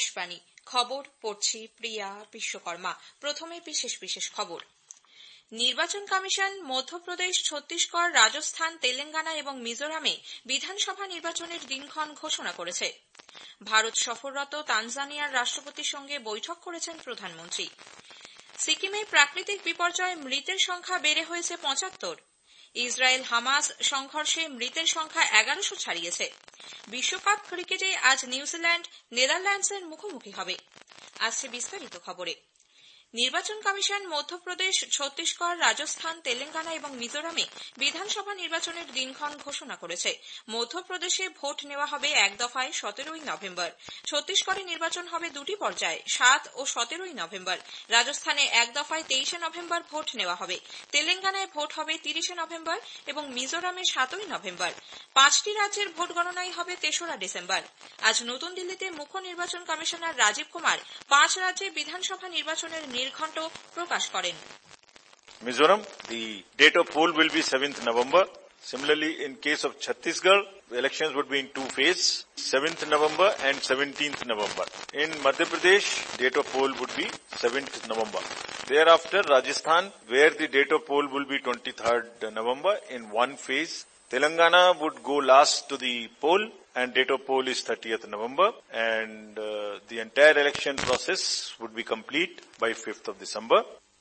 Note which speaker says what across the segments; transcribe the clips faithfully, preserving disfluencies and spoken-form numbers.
Speaker 1: আকাশবাণী খবর পড়ছি প্রিয়া বিশ্বকর্মা। প্রথমে বিশেষ বিশেষ খবর। নির্বাচন কমিশন মধ্যপ্রদেশ, ছত্তিশগড়, রাজস্থান, তেলেঙ্গানা এবং মিজোরামে বিধানসভা নির্বাচনের দিনক্ষণ ঘোষণা করেছে। ভারত সফররত তানজানিয়ার রাষ্ট্রপতির সঙ্গে বৈঠক করেছেন প্রধানমন্ত্রী। সিকিমে প্রাকৃতিক বিপর্যয়ে মৃতের সংখ্যা বেড়ে হয়েছে পঁচাত্তর। ইসরায়েল হামাস সংঘর্ষে মৃতের সংখ্যা এগারোশো ছাড়িয়েছে। বিশ্বকাপ ক্রিকেটে আজ নিউজিল্যান্ড নেদারল্যান্ডসের মুখোমুখি হবে। আসছে বিস্তারিত খবরে। নির্বাচন কমিশন মধ্যপ্রদেশ, ছত্তিশগড়, রাজস্থান, তেলেঙ্গানা এবং মিজোরামে বিধানসভা নির্বাচনের দিনক্ষণ ঘোষণা করেছে। মধ্যপ্রদেশে ভোট নেওয়া হবে এক দফায় সতেরোই নভেম্বর। ছত্তিশগড়ে নির্বাচন হবে দুটি পর্যায়ে, সাত ও সতেরোই নভেম্বর। রাজস্থানে এক দফায় তেইশে নভেম্বর ভোট নেওয়া হবে। তেলেঙ্গানায় ভোট হবে তিরিশে নভেম্বর এবং মিজোরামে সাতই নভেম্বর। পাঁচটি রাজ্যের ভোট গণনাই হবে তেসরা ডিসেম্বর। আজ নতুন দিল্লিতে মুখ্য নির্বাচন কমিশনার রাজীব কুমার পাঁচ রাজ্যে বিধানসভা নির্বাচনের নির্ঘণ্ট প্রকাশ করেন।
Speaker 2: Mizoram, the date of poll will be seventh November. Similarly, in case of Chhattisgarh, the elections would be in two phases, seventh November and seventeenth November. In Madhya Pradesh, date of poll would be seventh November. Thereafter, Rajasthan, where the date of poll will be twenty-third November in one phase. Telangana would go last to the poll and date of poll is thirtieth November, and uh, the entire election process would be complete by fifth of December.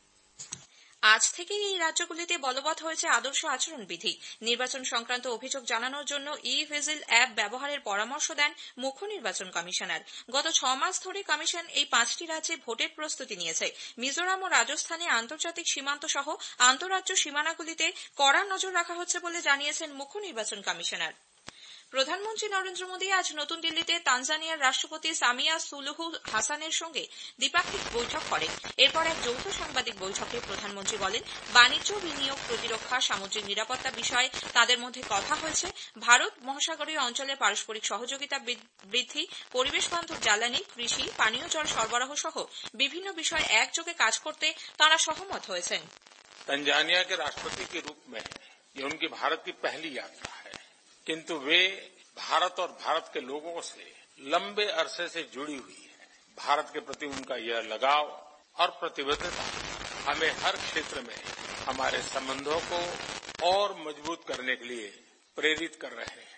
Speaker 1: আজ থেকে এই রাজ্যগুলিতে বলবৎ হয়েছে আদর্শ আচরণবিধি। নির্বাচন সংক্রান্ত অভিযোগ জানানোর জন্য ই ভিজিল অ্যাপ ব্যবহারের পরামর্শ দেন মুখ্য নির্বাচন কমিশনার। গত ছ মাস ধরে কমিশন এই পাঁচটি রাজ্যে ভোটের প্রস্তুতি নিয়েছে। মিজোরাম ও রাজস্থানে আন্তর্জাতিক সীমান্ত সহ আন্তঃরাজ্য সীমানাগুলিতে কড়া নজর রাখা হচ্ছে বলে জানিয়েছেন মুখ্য নির্বাচন কমিশনার। প্রধানমন্ত্রী নরেন্দ্র মোদী আজ নতুন দিল্লিতে তানজানিয়ার রাষ্ট্রপতি সামিয়া সুলুহু হাসানের সঙ্গে দ্বিপাক্ষিক বৈঠক করেন। এরপর এক যৌথ সাংবাদিক বৈঠকে প্রধানমন্ত্রী বলেন, বাণিজ্য, বিনিয়োগ, প্রতিরক্ষা, সামুদ্রিক নিরাপত্তা বিষয়ে তাদের মধ্যে কথা হয়েছে। ভারত মহাসাগরীয় অঞ্চলে পারস্পরিক সহযোগিতা বৃদ্ধি, পরিবেশ বান্ধব জ্বালানি, কৃষি, পানীয় জল সরবরাহ সহ বিভিন্ন বিষয়ে একযোগে কাজ করতে তাঁরা সহমত হয়েছেন।
Speaker 3: तंजानिया के राष्ट्रपति के रूप में ये उनकी भारत की पहली यात्रा है, किंतु वे भारत और भारत के लोगों से लंबे अरसे से जुड़ी हुई है। भारत के प्रति उनका यह लगाव और प्रतिबद्धता हमें हर क्षेत्र में हमारे संबंधों को और मजबूत करने के लिए प्रेरित कर रहे हैं।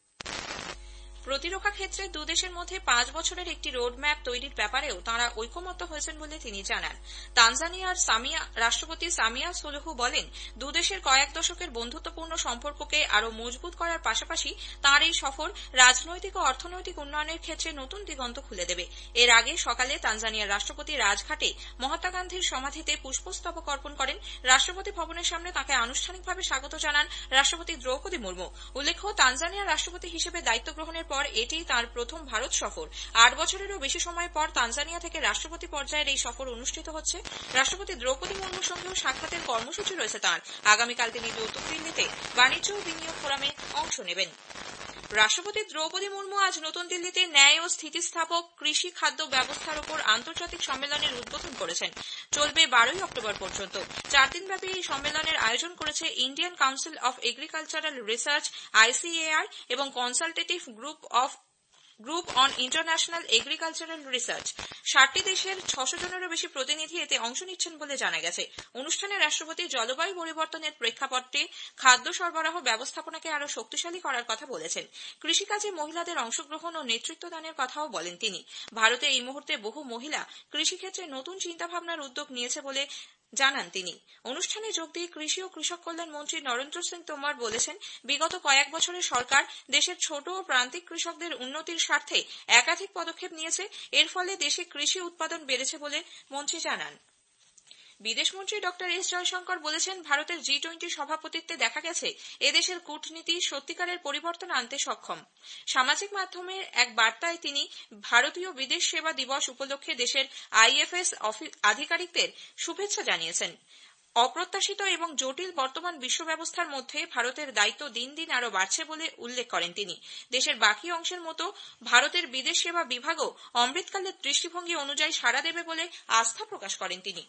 Speaker 1: প্রতিরক্ষা ক্ষেত্রে দুদেশের মধ্যে পাঁচ বছরের একটি রোডম্যাপ তৈরির ব্যাপারেও তাঁরা ঐকমত্য হয়েছেন বলে তিনি জানান। তানজানিয়ার সামিয়া রাষ্ট্রপতি সামিয়া সুলুহু বলেন, দুদেশের কয়েক দশকের বন্ধুত্বপূর্ণ সম্পর্ককে আরও মজবুত করার পাশাপাশি তাঁর এই সফর রাজনৈতিক ও অর্থনৈতিক উন্নয়নের ক্ষেত্রে নতুন দিগন্ত খুলে দেবে। এর আগে সকালে তানজানিয়ার রাষ্ট্রপতি রাজঘাটে মহাত্মা গান্ধীর সমাধিতে পুষ্পস্তবক অর্পণ করেন। রাষ্ট্রপতি ভবনের সামনে তাঁকে আনুষ্ঠানিকভাবে স্বাগত জানান রাষ্ট্রপতি দ্রৌপদী মুর্মু। উল্লেখ্য, তানজানিয়ার রাষ্ট্রপতি হিসেবে দায়িত্ব গ্রহণের পর এটি তাঁর প্রথম ভারত সফর। আট বছরেরও বেশি সময় পর তানজানিয়া থেকে রাষ্ট্রপতি পর্যায়ের এই সফর অনুষ্ঠিত হচ্ছে। রাষ্ট্রপতি দ্রৌপদী মুর্মুর সঙ্গেও সাক্ষাতের কর্মসূচি রয়েছে তাঁর। আগামীকাল তিনি নতুন দিল্লিতে বাণিজ্য ও বিনিয়োগ ফোরামে অংশ নেবেন। রাষ্ট্রপতি দ্রৌপদী মুর্মু আজ নতুন দিল্লিতে ন্যায় ও স্থিতিস্থাপক কৃষি খাদ্য ব্যবস্থার উপর আন্তর্জাতিক সম্মেলনের উদ্বোধন করেছেন। চলবে বারোই অক্টোবর পর্যন্ত। চার দিনব্যাপী এই সম্মেলনের আয়োজন করেছে Indian council of agricultural research ICAR এবং consultative group of group on international agricultural research. ষাটটি দেশের ছশো জনেরও বেশি প্রতিনিধি এতে অংশ নিচ্ছেন বলে জানা গেছে। অনুষ্ঠানে রাষ্ট্রপতি জলবায়ু পরিবর্তনের প্রেক্ষাপটে খাদ্য সরবরাহ ব্যবস্থাপনাকে আরও শক্তিশালী করার কথা বলেছেন। কৃষিকাজে মহিলাদের অংশগ্রহণ ও নেতৃত্ব দানের কথাও বলেন তিনি। ভারতে এই মুহূর্তে বহু মহিলা কৃষিক্ষেত্রে নতুন চিন্তাভাবনার উদ্যোগ নিয়েছে বলে জানান তিনি। অনুষ্ঠানে যোগ দিয়ে কৃষি ও কৃষক কল্যাণ মন্ত্রী নরেন্দ্র সিং তোমর বলেছেন, বিগত কয়েক বছরে সরকার দেশের ছোট ও প্রান্তিক কৃষকদের উন্নতির স্বার্থে একাধিক পদক্ষেপ নিয়েছে। এর ফলে দেশে কৃষি উৎপাদন বেড়েছে বলে মন্ত্রী জানান। বিদেশমন্ত্রী ডক্টর এস জয়শঙ্কর বলেছেন, ভারতের জি টোয়েন্টি সভাপতিত্বে দেখা গেছে এদেশের কূটনীতি সত্যিকারের পরিবর্তন আনতে সক্ষম। সামাজিক মাধ্যমে এক বার্তায় তিনি ভারতীয় বিদেশ সেবা দিবস উপলক্ষে দেশের আইএফএস আধিকারিকদের শুভেচ্ছা জানিয়েছেন। অপ্রত্যাশিত এবং জটিল বর্তমান বিশ্ব ব্যবস্থার মধ্যে ভারতের দায়িত্ব দিন দিন আরও বাড়ছে বলে উল্লেখ করেন তিনি। দেশের বাকি অংশের মতো ভারতের বিদেশ সেবা বিভাগও অমৃতকালের দৃষ্টিভঙ্গি অনুযায়ী সাড়া দেবে বলে আস্থা প্রকাশ করেন তিনি।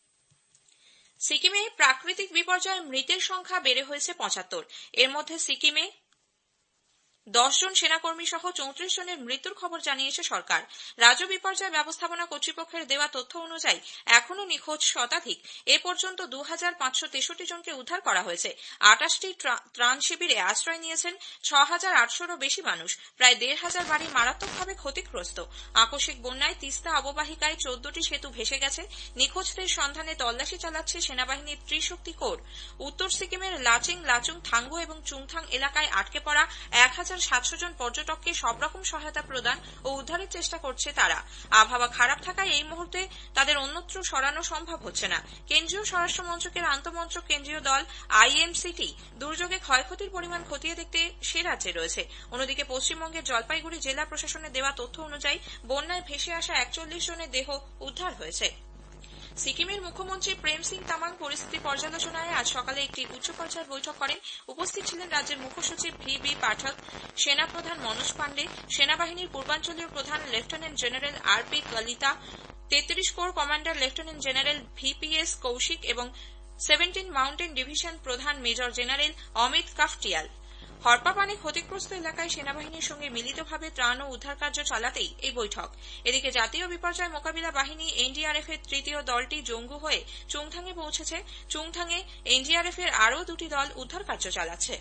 Speaker 1: সিকিমে প্রাকৃতিক বিপর্যয়ে মৃতের সংখ্যা বেড়ে হয়েছে পঁচাত্তর। এর মধ্যে সিকিমে দশ জন সেনাকর্মী সহ চৌত্রিশ জনের মৃত্যুর খবর জানিয়েছে সরকার। রাজ্য বিপর্যয় ব্যবস্থাপনা কর্তৃপক্ষের দেওয়া তথ্য অনুযায়ী এখনও নিখোঁজ শতাধিক। এ পর্যন্ত দু হাজার পাঁচশো তেষট্টি জনকে উদ্ধার করা হয়েছে। আটাশটি ত্রাণ শিবিরে আশ্রয় নিয়েছেন ছ হাজার আটশোরও বেশি মানুষ। প্রায় দেড় হাজার বাড়ি মারাত্মকভাবে ক্ষতিগ্রস্ত। আকস্মিক বন্যায় তিস্তা অববাহিকায় চোদ্দটি সেতু ভেসে গেছে। নিখোঁজদের সন্ধানে তল্লাশি চালাচ্ছে সেনাবাহিনীর ত্রিশক্তি কোর। উত্তর সিকিমের লাচিং, লাচুং, থাঙ্গু এবং চুংথাং এলাকায় আটকে পড়া এক হাজার সাতশো জন পর্যটককে সব রকম সহায়তা প্রদান ও উদ্ধারের চেষ্টা করছে তারা। আবহাওয়া খারাপ থাকায় এই মুহূর্তে তাদের অন্যত্র সরানো সম্ভব হচ্ছে না। কেন্দ্রীয় স্বরাষ্ট্র মন্ত্রকের আন্তঃমন্ত্রক কেন্দ্রীয় দল আইএমসিটি দুর্যোগে ক্ষয়ক্ষতির পরিমাণ খতিয়ে দেখতে সে রাজ্যে রয়েছে। অন্যদিকে পশ্চিমবঙ্গের জলপাইগুড়ি জেলা প্রশাসনের দেওয়া তথ্য অনুযায়ী বন্যায় ভেসে আসা একচল্লিশ জনের দেহ উদ্ধার হয়েছে। সিকিমের মুখ্যমন্ত্রী প্রেম সিং তামাং পরিস্থিতি পর্যালোচনায় আজ সকালে একটি উচ্চ পর্যায়ের বৈঠক করেন। উপস্থিত ছিলেন রাজ্যের মুখ্য সচিব ভি বি পাঠক, সেনাপ্রধান মনোজ পাণ্ডে, সেনাবাহিনীর পূর্বাঞ্চলীয় প্রধান lieutenant general R P Kalita, তেত্রিশ corps commander lieutenant general VPS Kaushik এবং সেভেন্টিন মাউন্টেন ডিভিশন প্রধান মেজর জেনারেল অমিত কাফটিয়াল। হরপাপানে ক্ষতিগ্রস্ত এলাকায় সেনাবাহিনীর সঙ্গে মিলিতভাবে ত্রাণ ও উদ্ধার কার্য চালাতেই এই বৈঠক। এদিকে জাতীয় বিপর্যয় মোকাবিলা বাহিনী এনডিআরএফ এর তৃতীয় দলটি জঙ্গু হয়ে চুংথাংয়ে পৌঁছেছে। চুংথাংয়ে এনডিআরএফ এর আরও দুটি দল উদ্ধার কার্য চালাচ্ছে।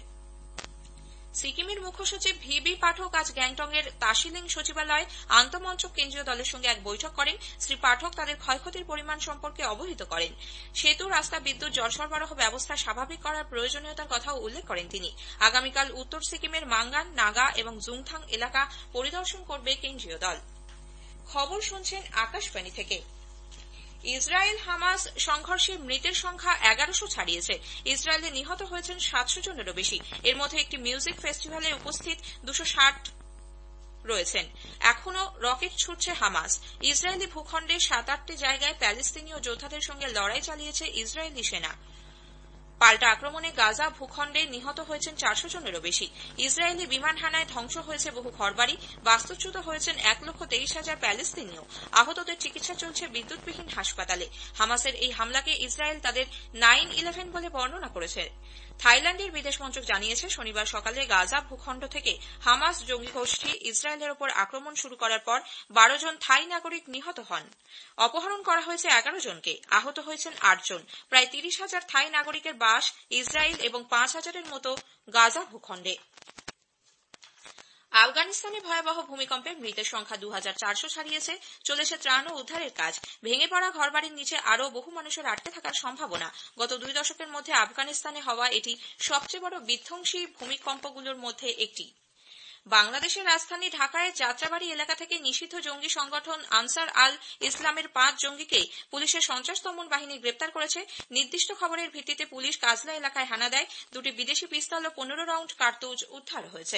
Speaker 1: সিকিমের মুখ্য সচিব ভি বি পাঠক আজ গ্যাংটং এর তাশিলিং সচিবালয়ে আন্তঃমন্ত্রক কেন্দ্রীয় দলের সঙ্গে এক বৈঠক করেন। শ্রী পাঠক তাদের ক্ষয়ক্ষতির পরিমাণ সম্পর্কে অবহিত করেন। সেতু, রাস্তা, বিদ্যুৎ, জল সরবরাহ ব্যবস্থা স্বাভাবিক করার প্রয়োজনীয়তার কথাও উল্লেখ করেন তিনি। আগামীকাল উত্তর সিকিমের মাঙ্গান, নাগা এবং জুংথাং এলাকা পরিদর্শন করবে কেন্দ্রীয় দল। খবর শুনছেন আকাশবাণী থেকে। ইসরায়েল হামাস সংঘর্ষে মৃতের সংখ্যা এগারোশো ছাড়িয়েছে। ইসরায়েলে নিহত হয়েছেন সাতশো জনেরও বেশি। এর মধ্যে একটি মিউজিক ফেস্টিভ্যালে উপস্থিত দুশো ষাট রয়েছেন। এখনও রকেট ছুটছে হামাস। ইসরায়েলি ভূখণ্ডে সাত আটটি জায়গায় প্যালেস্তিনীয় যোদ্ধাদের সঙ্গে লড়াই চালিয়েছে ইসরায়েলি সেনা। পাল্টা আক্রমণে গাজা ভূখণ্ডে নিহত হয়েছেন চারশো জনেরও বেশি। ইসরায়েলি বিমান হানায় ধ্বংস হয়েছে বহু ঘরবাড়ি। বাস্তুচ্যুত হয়েছেন এক লক্ষ তেইশ হাজার প্যালেস্তিনীয়। আহতদের চিকিৎসা চলছে বিদ্যুৎবিহীন হাসপাতালে। হামাসের এই হামলাকে ইসরায়েল তাদের নাইন ইলেভেন বলে বর্ণনা করেছে। থাইল্যান্ডের বিদেশ মন্ত্রক জানিয়েছে শনিবার সকালে গাজা ভূখণ্ড থেকে হামাস জঙ্গি গোষ্ঠী ইসরায়েলের ওপর আক্রমণ শুরু করার পর বারো জন থাই নাগরিক নিহত হন। অপহরণ করা হয়েছে এগারো জনকে। আহত হয়েছেন আট জন। প্রায় তিরিশ হাজার থাই নাগরিকের বাস ইসরায়েল এবং পাঁচ হাজারের মতো গাজা ভূখণ্ডে। আফগানিস্তানে ভয়াবহ ভূমিকম্পে মৃতের সংখ্যা দু হাজার চারশো ছাড়িয়েছে। চলেছে ত্রাণ ও উদ্ধারের কাজ। ভেঙে পড়া ঘরবাড়ির নিচে আরও বহু মানুষের আটকে থাকার সম্ভাবনা। গত দুই দশকের মধ্যে আফগানিস্তানে হওয়া এটি সবচেয়ে বড় বিধ্বংসী ভূমিকম্পগুলোর মধ্যে একটি। বাংলাদেশের রাজধানী ঢাকায় যাত্রাবাড়ি এলাকা থেকে নিষিদ্ধ জঙ্গি সংগঠন আনসার আল ইসলামের পাঁচ জঙ্গিকে পুলিশের সন্ত্রাস দমন বাহিনী গ্রেপ্তার করেছে। নির্দিষ্ট খবরের ভিত্তিতে পুলিশ কাজলা এলাকায় হানা দেয়। দুটি বিদেশি পিস্তল ও পনেরো রাউন্ড কার্তুজ উদ্ধার হয়েছে।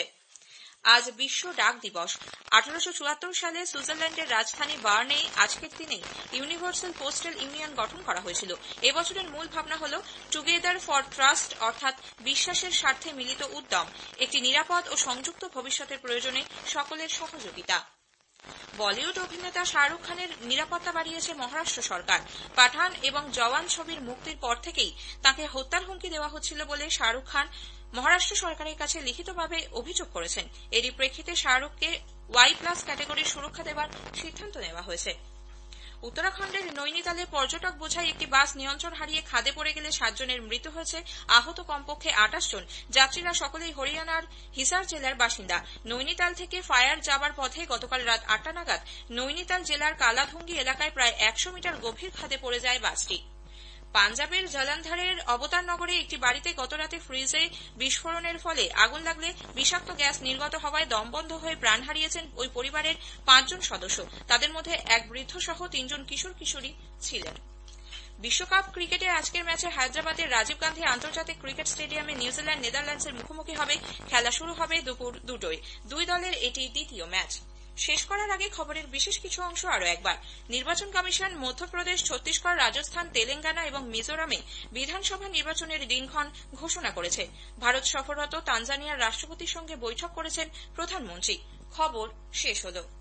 Speaker 1: আজ বিশ্ব ডাক দিবস। আঠারোশো চুয়াত্তর সালে সুইজারল্যান্ডের রাজধানী বার্নে আজকের দিনে ইউনিভার্সাল পোস্টাল ইউনিয়ন গঠন করা হয়েছিল। এবছরের মূল ভাবনা হল টুগেদার ফর ট্রাস্ট, অর্থাৎ বিশ্বাসের স্বার্থে মিলিত উদ্যম, একটি নিরাপদ ও সংযুক্ত ভবিষ্যতের প্রয়োজনে সকলের সহযোগিতা। বলিউড অভিনেতা শাহরুখ খানের নিরাপত্তা বাড়িয়েছে মহারাষ্ট্র সরকার। পাঠান এবং জওয়ান ছবির মুক্তির পর থেকেই তাঁকে হত্যার হুমকি দেওয়া হচ্ছিল বলে শাহরুখ খান মহারাষ্ট্র সরকারের কাছে লিখিতভাবে অভিযোগ করেছেন। এরই প্রেক্ষিতে শাহরুখকে ওয়াই প্লাস ক্যাটাগরির সুরক্ষা দেওয়ার সিদ্ধান্ত নেওয়া হয়েছে। উত্তরাখণ্ডের নৈনিতালে পর্যটক বোঝাই একটি বাস নিয়ন্ত্রণ হারিয়ে খাদে পড়ে গেলে সাতজনের মৃত্যু হয়েছে। আহত কমপক্ষে আটাশ জন। যাত্রীরা সকলেই হরিয়ানার হিসার জেলার বাসিন্দা। নৈনিতাল থেকে ফায়ার যাবার পথে গতকাল রাত আটটা নাগাদ নৈনিতাল জেলার কালাধুঙ্গি এলাকায় প্রায় একশো মিটার গভীর খাদে পড়ে যায় বাসটি। পাঞ্জাবের জলন্ধরের অবতারনগরে একটি বাড়িতে গতরাতে ফ্রিজে বিস্ফোরণের ফলে আগুন লাগলে বিষাক্ত গ্যাস নির্গত হওয়ায় দমবন্ধ হয়ে প্রাণ হারিয়েছেন ওই পরিবারের পাঁচজন সদস্য। তাদের মধ্যে এক বৃদ্ধ সহ তিনজন কিশোর কিশোরী ছিলেন। বিশ্বকাপ ক্রিকেটে আজকের ম্যাচে হায়দ্রাবাদের রাজীব গান্ধী আন্তর্জাতিক ক্রিকেট স্টেডিয়ামে নিউজিল্যান্ড নেদারল্যান্ডসের মুখোমুখি হবে। খেলা শুরু হবে দুপুর দুটোয়। দুই দলের এটি দ্বিতীয় ম্যাচ। শেষ করার আগে খবরের বিশেষ কিছু অংশ আরও একবার। নির্বাচন কমিশন মধ্যপ্রদেশ, ছত্তিশগড়, রাজস্থান, তেলেঙ্গানা এবং মিজোরামে বিধানসভা নির্বাচনের দিনক্ষণ ঘোষণা করেছে। ভারত সফররত তানজানিয়ার রাষ্ট্রপতির সঙ্গে বৈঠক করেছেন প্রধানমন্ত্রী। খবর শেষ হল।